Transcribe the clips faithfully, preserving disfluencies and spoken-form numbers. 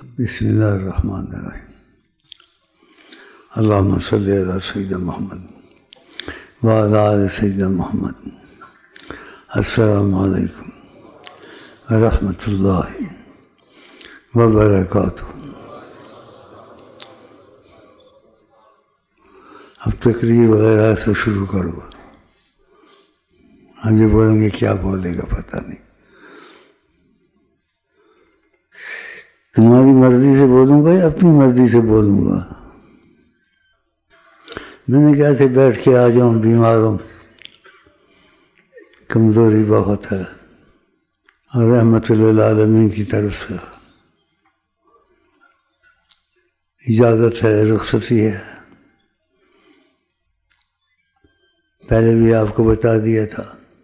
بسم اللہ الرحمن الرحیم اللہم صلی علی سیدنا محمد وعلی آل سیدنا محمد. السلام علیکم ورحمۃ اللہ وبرکاتہ. اب تقریر وغیرہ سے شروع کرو. ہم یہ بولیں گے کیا بولے گا پتہ نہیں. تمہاری مرضی سے بولوں گا یا اپنی مرضی سے بولوں گا؟ میں نے کہا تھا بیٹھ کے آ جاؤں، بیمار ہوں، کمزوری بہت ہے، اور رحمت للعالمین کی طرف سے اجازت ہے، رخصتی ہے. پہلے بھی آپ کو بتا دیا تھا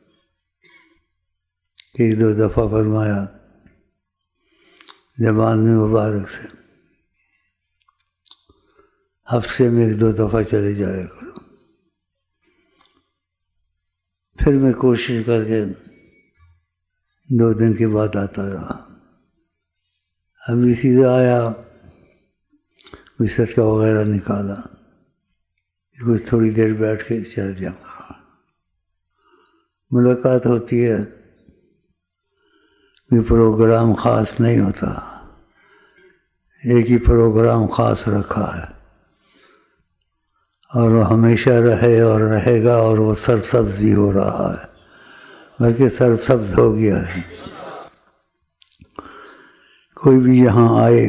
کہ ایک دو دفعہ فرمایا زبان مبارک سے ہفتے میں ایک دو دفعہ چلے جایا کرو. پھر میں کوشش کر کے دو دن کے بعد آتا رہا. ابھی سیدھا آیا، کوئی صدقہ وغیرہ نکالا، کچھ تھوڑی دیر بیٹھ کے چل جاؤں گا. ملاقات ہوتی ہے، کوئی پروگرام خاص نہیں ہوتا، ایک ہی پروگرام خاص رکھا ہے، اور وہ ہمیشہ رہے اور رہے گا، اور وہ سرسبز بھی ہو رہا ہے، بلکہ سرسبز ہو گیا ہے. کوئی بھی یہاں آئے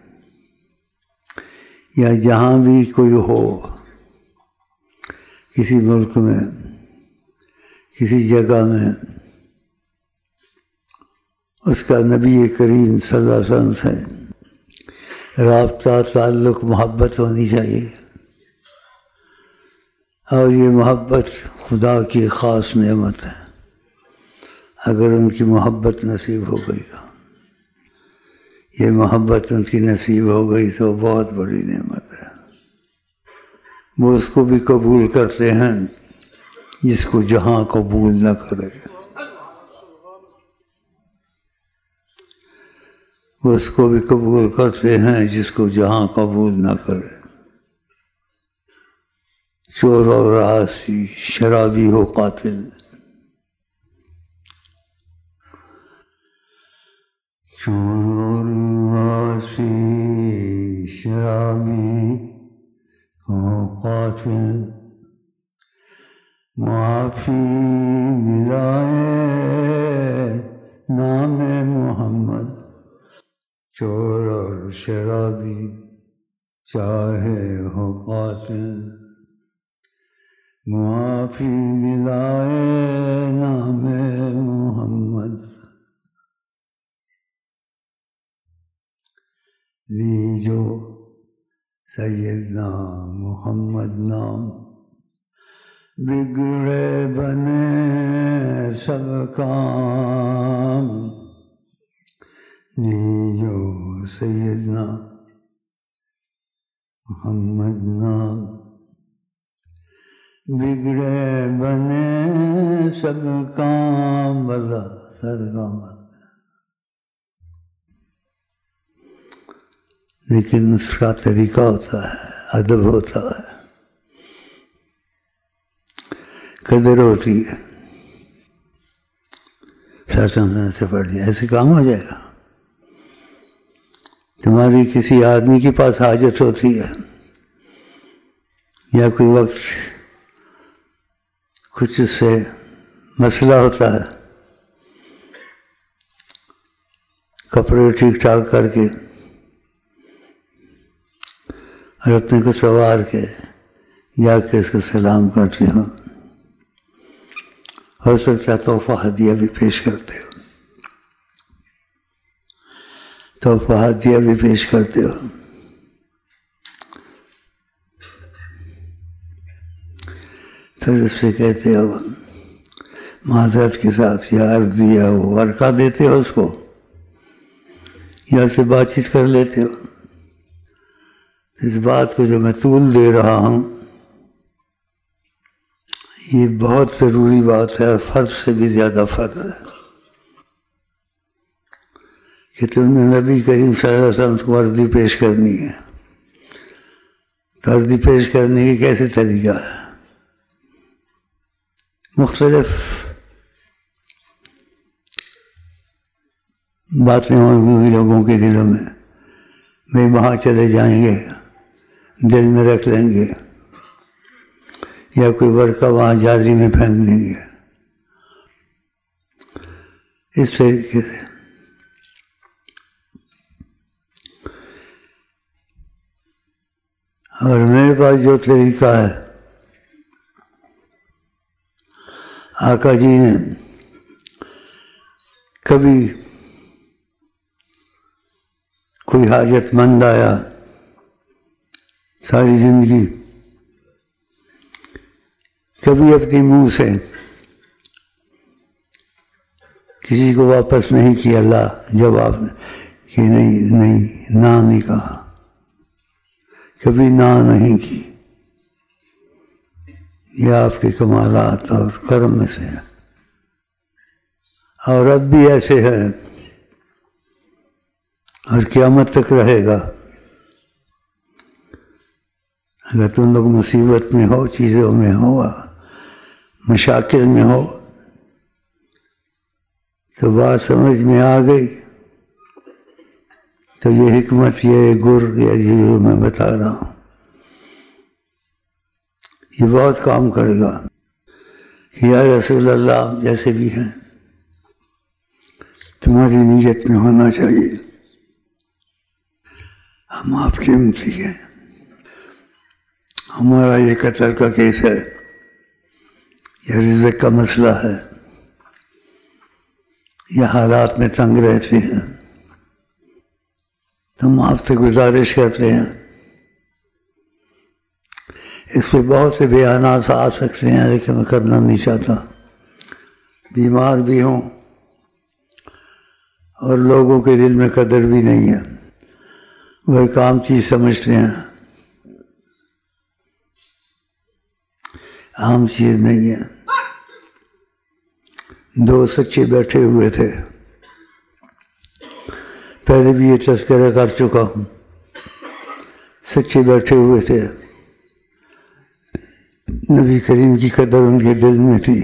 یا جہاں بھی کوئی ہو، کسی ملک میں، کسی جگہ میں، اس کا نبی کریم صلی اللہ علیہ وسلم سے رابطہ، تعلق، محبت ہونی چاہیے. اور یہ محبت خدا کی خاص نعمت ہے. اگر ان کی محبت نصیب ہو گئی تو یہ محبت ان کی نصیب ہو گئی تو بہت بڑی نعمت ہے. وہ اس کو بھی قبول کرتے ہیں جس کو جہاں قبول نہ کرے. وہ اس کو بھی قبول کرتے ہیں جس کو جہاں قبول نہ کرے. چور اور عاصی، شرابی ہو قاتل، چور عاصی شرابی ہو قاتل، معافی ملائے نام محمد. چور اور شرابی چاہے ہو قاتل، معافی ملائے نام محمد. لیجو سیدنا محمد نام، بگڑے بنے سب کام. لیجو سیدنا محمد نام، بگڑے بنے سب کام. اللہ صدقہ. لیکن اس کا طریقہ ہوتا ہے، ادب ہوتا ہے، قدر ہوتی ہے. سمجھنے سے پڑھ لیا ایسے کام ہو جائے گا. تمہاری کسی آدمی کے پاس حاجت ہوتی ہے، یا کوئی وقت کچھ اس سے مسئلہ ہوتا ہے، کپڑے ٹھیک ٹھاک کر کے اور اپنے کو سوار کے جا کے اس کو سلام کرتے ہو. ہو سکتا ہے تحفہ ہدیہ بھی پیش کرتے ہو، تحفہ ہدیہ بھی پیش کرتے ہو. پھر اس سے کہتے ہو معذرت کے ساتھ یا عرض دیا ہو، ورقہ دیتے ہو اس کو، یا اس سے بات چیت کر لیتے ہو. اس بات کو جو میں طول دے رہا ہوں یہ بہت ضروری بات ہے، فرض سے بھی زیادہ فرض ہے. کہ تم نے نبی کریم صلی اللہ علیہ وسلم کو عرضی پیش کرنی ہے، تو عرضی پیش کرنے کی کیسے طریقہ ہے؟ مختلف باتیں ہوئی لوگوں کے دلوں میں، وہ وہاں چلے جائیں گے، دل میں رکھ لیں گے، یا کوئی ورقہ وہاں جالی میں پھینک دیں گے، اس طریقے سے۔ اور میرے پاس جو طریقہ ہے، آقا جی نے کبھی کوئی حاجت مند آیا ساری زندگی، کبھی اپنے منہ سے کسی کو واپس نہیں کیا لا جواب کہ نہیں نہیں نہ نہیں کہا، کبھی نہ نہیں کی۔ یہ آپ کے کمالات اور کرم میں سے ہے، اور اب بھی ایسے ہے اور قیامت تک رہے گا۔ اگر تم لوگ مصیبت میں ہو، چیزوں میں ہو، مشاکل میں ہو، تو بات سمجھ میں آ گئی تو یہ حکمت، یہ گر، یہ جو میں بتا رہا ہوں، یہ بہت کام کرے گا۔ یا رسول اللہ جیسے بھی ہیں، تمہاری نیت میں ہونا چاہیے ہم آپ کی امتی ہیں، ہمارا یہ قتل کا کیس ہے، یہ رزق کا مسئلہ ہے، یہ حالات میں تنگ رہتے ہیں، ہم آپ سے گزارش کرتے ہیں۔ اس پہ بہت سے بیانات آ سکتے ہیں، لیکن میں کرنا نہیں چاہتا، بیمار بھی ہوں اور لوگوں کے دل میں قدر بھی نہیں ہے، وہ ایک عام چیز سمجھتے ہیں، عام چیز نہیں ہے۔ دو سچے بیٹھے ہوئے تھے، پہلے بھی یہ تذکرہ کر چکا ہوں، سچے بیٹھے ہوئے تھے، نبی کریم کی قدر ان کے دل میں تھی،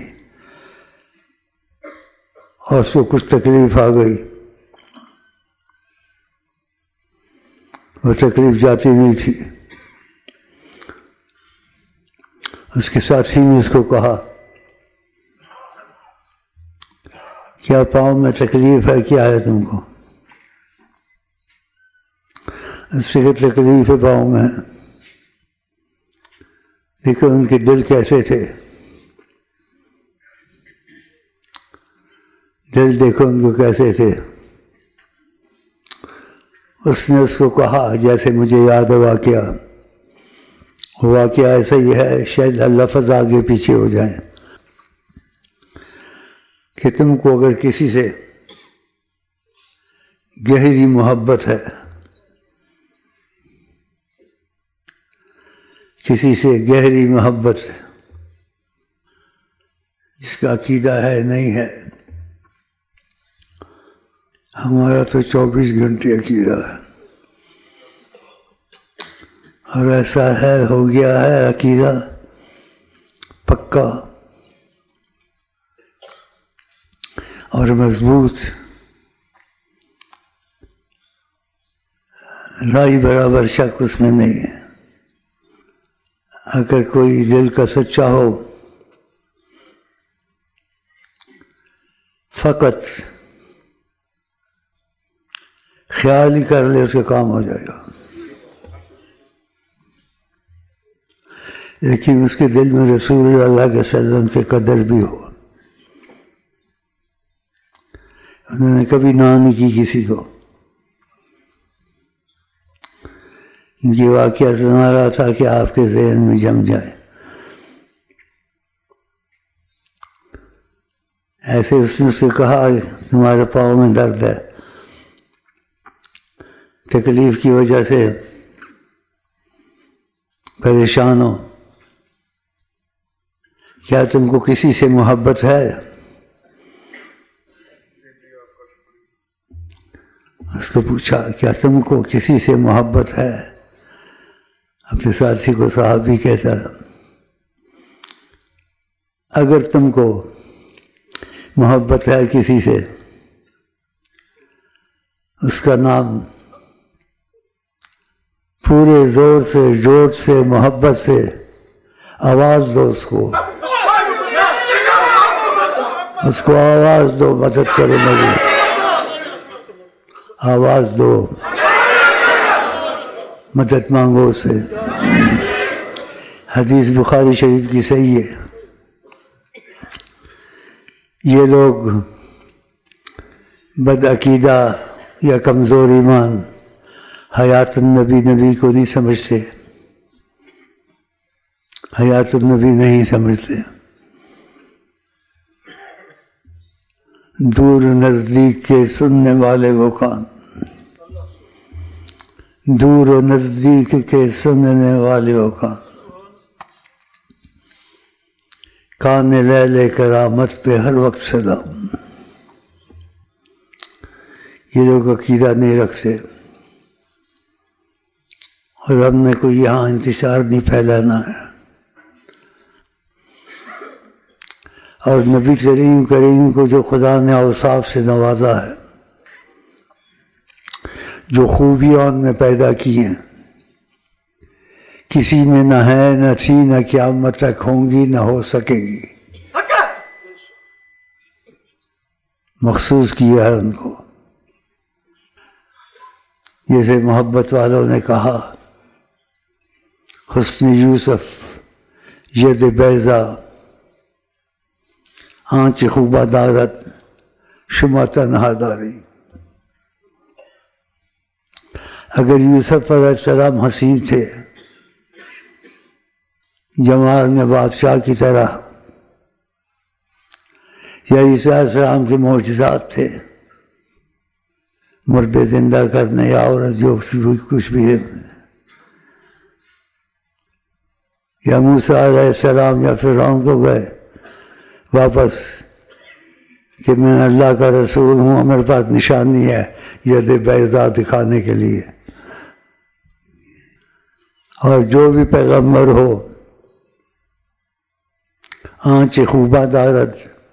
اور اس کو کچھ تکلیف آ گئی، وہ تکلیف جاتی نہیں تھی۔ اس کے ساتھی نے اس کو کہا، کیا پاؤں میں تکلیف ہے، کیا ہے تم کو؟ اس سے تکلیف ہے پاؤں میں، لیکن ان کے دل کیسے تھے، دل دیکھو ان کو کیسے تھے۔ اس نے اس کو کہا جیسے مجھے یاد ہے واقعہ، واقعہ ایسا ہی ہے، شاید لفظ آگے پیچھے ہو جائیں، کہ تم کو اگر کسی سے گہری محبت ہے، کسی سے گہری محبت ہے، جس کا عقیدہ ہے نہیں ہے، ہمارا تو چوبیس گھنٹے عقیدہ ہے، اور ایسا ہے، ہو گیا ہے عقیدہ پکا اور مضبوط، رائی برابر شک اس میں نہیں ہے۔ اگر کوئی دل کا سچا ہو، فقط خیال ہی کر لے، اس کا کام ہو جائے گا، لیکن اس کے دل میں رسول اللہ کے صلی اللہ علیہ وسلم کی قدر بھی ہو۔ انہوں نے کبھی نہ نہیں کی کسی کو، یہ واقعہ سنا رہا تھا کہ آپ کے ذہن میں جم جائے۔ ایسے اس نے اس سے کہا، تمہارے پاؤں میں درد ہے، تکلیف کی وجہ سے پریشان ہو، کیا تم کو کسی سے محبت ہے؟ اس کو پوچھا کیا تم کو کسی سے محبت ہے؟ اپنے ساتھی کو صحابی کہتا اگر تم کو محبت ہے کسی سے اس کا نام پورے زور سے جوش سے محبت سے آواز دو، اس کو اس کو آواز دو، مدد کرو مجھے، آواز دو، مدد مانگو اس سے۔ حدیث بخاری شریف کی صحیح ہے۔ یہ لوگ بدعقیدہ یا کمزور ایمان حیات النبی نبی کو نہیں سمجھتے، حیات النبی نہیں سمجھتے۔ دور نزدیک کے سننے والے وہ کان، دور و نزدیک کے سننے والے وہ کان، کان لیل کرامت پہ ہر وقت سلام۔ یہ لوگ عقیدہ نہیں رکھتے، اور ہم نے کوئی یہاں انتشار نہیں پھیلانا ہے۔ اور نبی کریم کریم کو جو خدا نے اوصاف سے نوازا ہے، جو خوبیاں ان میں پیدا کی ہیں، کسی میں نہ ہے، نہ تھی، نہ قیامت تک ہوں گی، نہ ہو سکے گی، مخصوص کیا ہے ان کو۔ جیسے محبت والوں نے کہا حسن یوسف ید بیضا آنچ خوبہ دارت شما تنہا داری۔ اگر یوسف علیہ السلام حسین تھے، جمال میں بادشاہ کی طرح، یا عیسیٰ علیہ السلام کے معجزات تھے، مردے زندہ کرنے یا عورت جو کچھ بھی ہے، یا موسیٰ علیہ السلام یا فرعون کو گئے واپس کہ میں اللہ کا رسول ہوں، میرے پاس نشانی ہے ید بیضا دکھانے کے لیے۔ اور جو بھی پیغمبر ہو، آنچ خوبہ دارت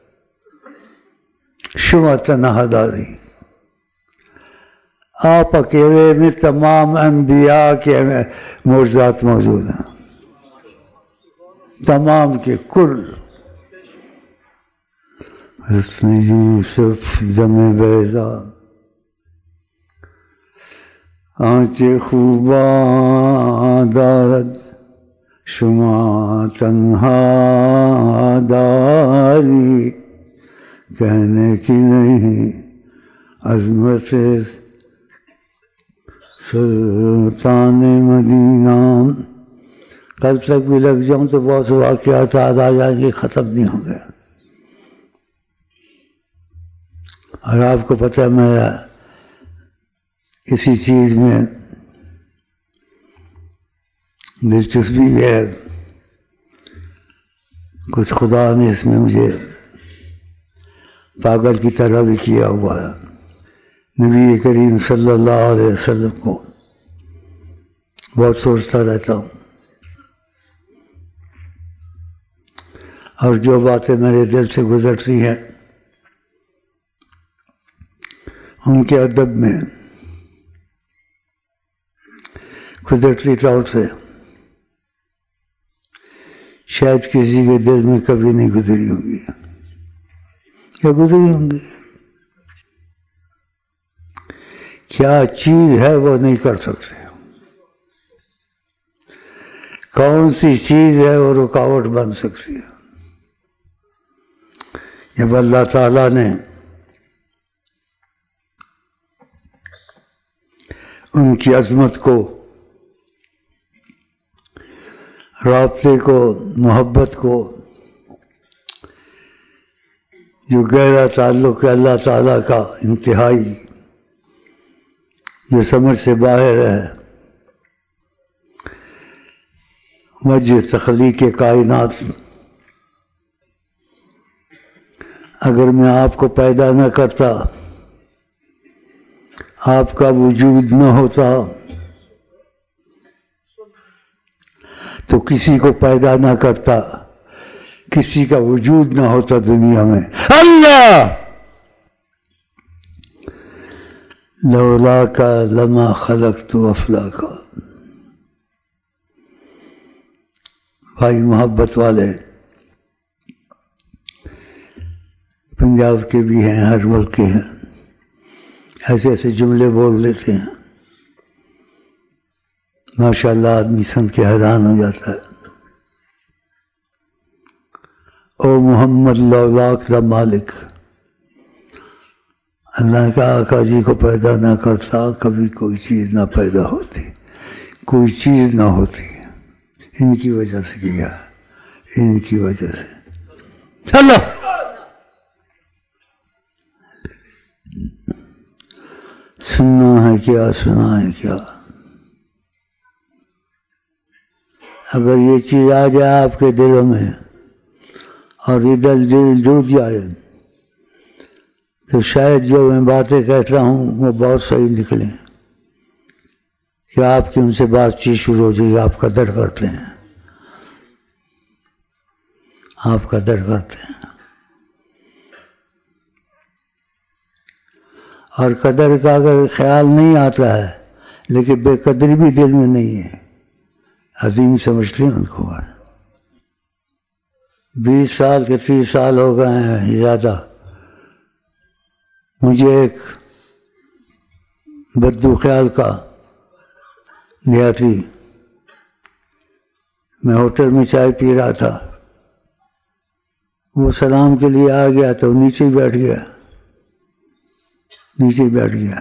شما تنہا داری، آپ اکیلے میں تمام انبیاء کے معجزات موجود ہیں، تمام کے کل۔ حسن یوسف دم بیضا آنچ خوبہ دارت شما تنہا داری، کہنے کی نہیں عظمت سلطان مدینہ۔ کل تک بھی لگ جاؤں تو بہت واقعات یاد آ جائیں گے، ختم نہیں ہوں گے۔ اور آپ کو پتہ ہے میرا اسی چیز میں دلچسپی ہے، کچھ خدا نے اس میں مجھے پاگل کی طرح بھی کیا ہوا ہے۔ نبی کریم صلی اللہ علیہ وسلم کو بہت سوچتا رہتا ہوں، اور جو باتیں میرے دل سے گزرتی ہیں ان کے ادب میں قدرتی طور سے شاید کسی کے دل میں کبھی نہیں گزری ہوگی، کیا گزری ہوں گی؟ کیا چیز ہے وہ نہیں کر سکتے، کون سی چیز ہے وہ رکاوٹ بن سکتی ہے؟ جب اللہ تعالیٰ نے ان کی عظمت کو، رابطے کو، محبت کو، جو گہرا تعلق ہے اللہ تعالیٰ کا انتہائی، جو سمجھ سے باہر ہے، وجہ تخلیق کائنات، اگر میں آپ کو پیدا نہ کرتا، آپ کا وجود نہ ہوتا تو کسی کو پیدا نہ کرتا، کسی کا وجود نہ ہوتا دنیا میں۔ اللہ لولا کا لما خلقت افلاکا۔ بھائی محبت والے پنجاب کے بھی ہیں، ہر ملک کے ہیں، ایسے ایسے جملے بول لیتے ہیں، ماشاء اللہ آدمی سن کے حیران ہو جاتا ہے۔ او محمد لولاک دا مالک، اللہ کا آقا جی کو پیدا نہ کرتا کبھی کوئی چیز نہ پیدا ہوتی، کوئی چیز نہ ہوتی، ان کی وجہ سے کیا، ان کی وجہ سے۔ چلو سننا ہے کیا، سنا ہے کیا؟ اگر یہ چیز آ جائے آپ کے دلوں میں اور ادھر دل جڑ جائے تو شاید جو میں باتیں کہتا ہوں وہ بہت صحیح نکلیں، کہ آپ کی ان سے بات چیت شروع ہو جائے گی۔ آپ قدر کرتے ہیں، آپ قدر کرتے ہیں، اور قدر کا اگر خیال نہیں آتا ہے لیکن بے قدری بھی دل میں نہیں ہے، عظیم سمجھتے ہیں ان کو۔ بیس سال کے تیس سال ہو گئے ہیں زیادہ، مجھے ایک بدو خیال کا دیہاتی، میں ہوٹل میں چائے پی رہا تھا، وہ سلام کے لیے آ گیا تو نیچے ہی بیٹھ گیا، نیچے ہی بیٹھ گیا۔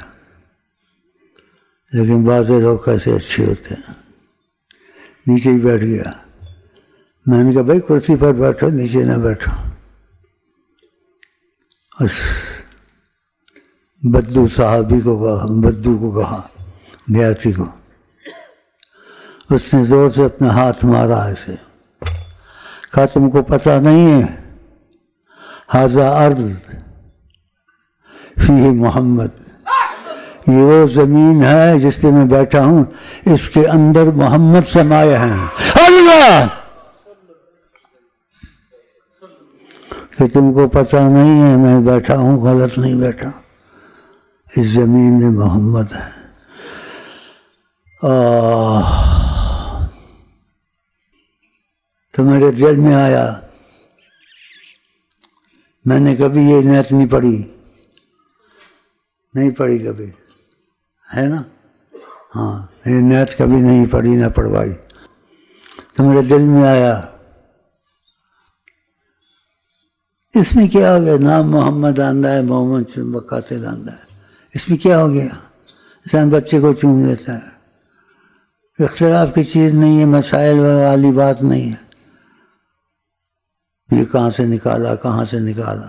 لیکن بعض لوگ کیسے اچھے ہوتے ہیں، نیچے ہی بیٹھ گیا۔ میں نے کہا بھائی کرسی پر بیٹھو، نیچے نہ بیٹھو۔ اس بدو صحابی کو کہا، بدو کو کہا، دیہاتی کو، اس نے زور سے اپنا ہاتھ مارا ایسے، کہا تم کو پتہ نہیں ہے ھذا ارض فیہ محمد، یہ وہ زمین ہے جس پہ میں بیٹھا ہوں، اس کے اندر محمد سمائے ہیں۔ اللہ کہ تم کو پتہ نہیں ہے میں بیٹھا ہوں، غلط نہیں بیٹھا، اس زمین میں محمد ہے۔ آہ تو میرے دل میں آیا، میں نے کبھی یہ نیت نہیں پڑھی، نہیں پڑھی کبھی، ہے نا؟ ہاں یہ نیت کبھی نہیں پڑھی نہ پڑھوائی، تو میرے دل میں آیا اس میں کیا ہو گیا، نام محمد آندہ ہے، محمد چوم قاتل آندہ ہے، اس میں کیا ہو گیا؟ انسان بچے کو چوم لیتا ہے، اختلاف کی چیز نہیں ہے، مسائل والی بات نہیں ہے۔ یہ کہاں سے نکالا، کہاں سے نکالا؟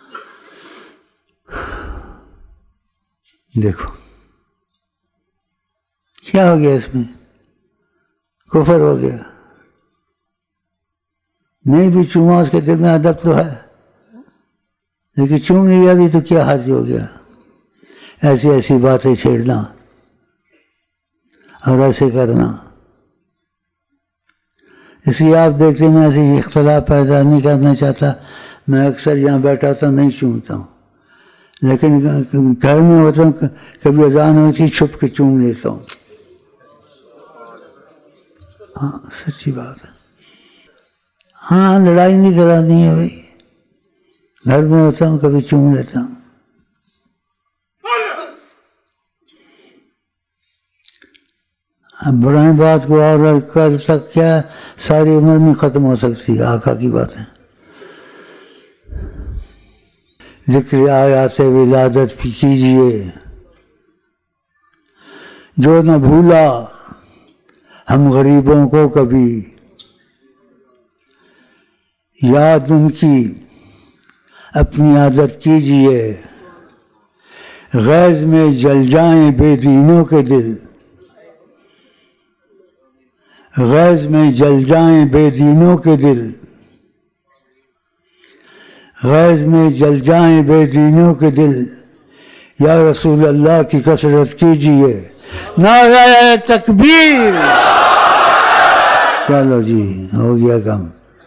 دیکھو کیا ہو گیا، اس میں کفر ہو گیا۔ نہیں بھی چوما، اس کے دل میں ادب تو ہے، لیکن چوم لیا بھی تو کیا حرج ہو گیا؟ ایسی ایسی باتیں چھیڑنا اور ایسے کرنا، اس لیے آپ دیکھتے میں ایسے اختلاف پیدا نہیں کرنا چاہتا، میں اکثر یہاں بیٹھا تھا نہیں چومتا ہوں، لیکن گھر میں ہوتا ہوں کبھی اذان ہوتی چھپ کے چوم لیتا ہوں۔ ہاں سچی بات ہے، ہاں لڑائی نہیں کرانی ہے بھائی، گھر میں ہوتا ہوں کبھی چوم لیتا ہوں۔ بڑھائیں بات کو اور کر سک کیا، ساری عمر میں ختم ہو سکتی ہے، آقا کی باتیں۔ ذکر آیات ولادت بھی کیجیے، جو نہ بھولا ہم غریبوں کو کبھی، یاد ان کی اپنی عادت کیجیے، غیظ میں جل جائیں بے دینوں کے دل، غیظ میں جل جائیں بے دینوں کے دل، غیظ میں جل جائیں بے دینوں کے دل، یا رسول اللہ کی کثرت کیجئے، نعرہ تکبیر۔ چلو جی ہو گیا کام،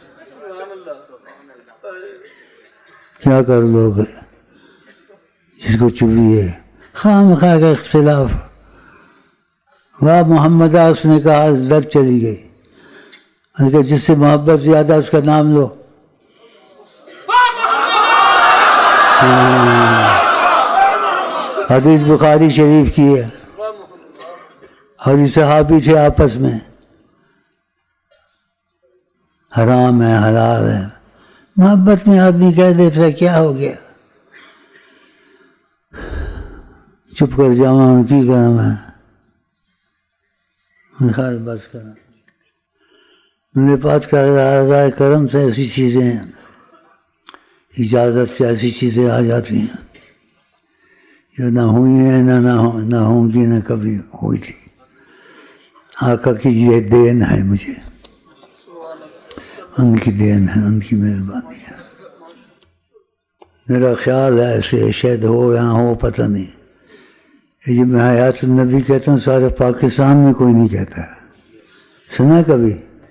کیا کر لوگ جس کو چبھی ہے خام خواہ کا اختلاف۔ واہ محمد اس نے کہا، لت چلی گئی، کہ جس سے محبت زیادہ اس کا نام لو۔ حدیث بخاری شریف کی ہے، اور یہ صحابی تھے آپس میں، حرام ہے حلال ہے، محبت میں آدمی کہہ دیتا ہے کیا ہو گیا، چپ کر جاؤں کی کرم ہے، خیر بس کرم، میرے پاس کا رضا کرم سے ایسی چیزیں ہیں، اجازت سے ایسی چیزیں آ جاتی ہیں جو نہ ہوئی ہیں نہ نہ ہو نہ ہوں گی نہ کبھی ہوئی تھی۔ آقا کی یہ دین ہے مجھے، ان کی دین ہے، ان کی مہربانی ہے۔ میرا خیال ہے ایسے شاید ہو یا نہ ہو پتہ نہیں، یہ جب میں حیات النبی کہتا ہوں سارے پاکستان میں کوئی نہیں کہتا ہے، سنا کبھی؟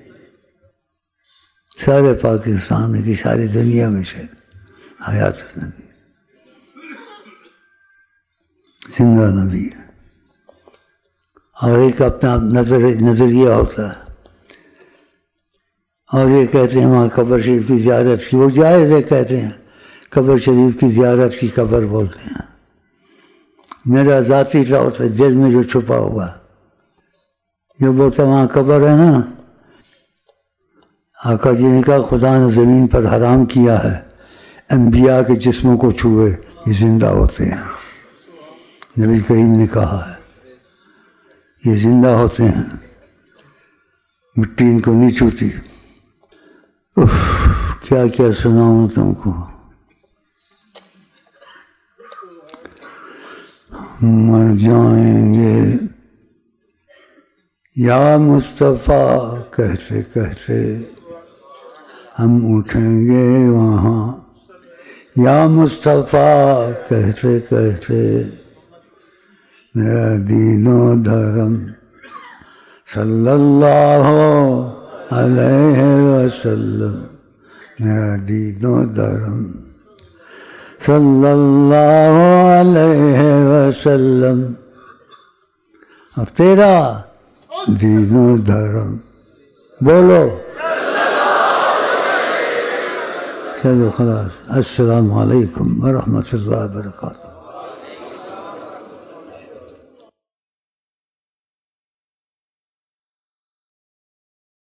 سارے پاکستان کی ساری دنیا میں شاید حیات النبی زندہ نبی ہے، اور ایک اپنا نظر نظریہ ہوتا ہے، اور یہ کہتے ہیں وہاں قبر شریف کی زیارت کی، وہ جائز ہے کہتے ہیں، قبر شریف کی زیارت کی قبر بولتے ہیں۔ میرا ذاتی طور سے دل میں جو چھپا ہوا جو بولتا وہاں قبر ہے نا، آقا جی نے کہا خدا نے زمین پر حرام کیا ہے انبیاء کے جسموں کو چھوئے، یہ زندہ ہوتے ہیں، نبی کریم نے کہا ہے یہ زندہ ہوتے ہیں، مٹی ان کو نہیں چھوتی۔ اف کیا کیا سناؤں تم کو، مر جائیں گے یا مصطفیٰ کہتے کہتے، ہم اٹھیں گے وہاں یا مصطفیٰ کہتے کہتے، میرا دین و دھرم صلی اللہ علیہ وسلم، میرا دین و دھرم صلی اللہ علیہ وسلم، اور تیرا دین و دھرم بولو۔ چلو خلاص، السلام علیکم ورحمۃ اللہ وبرکاتہ۔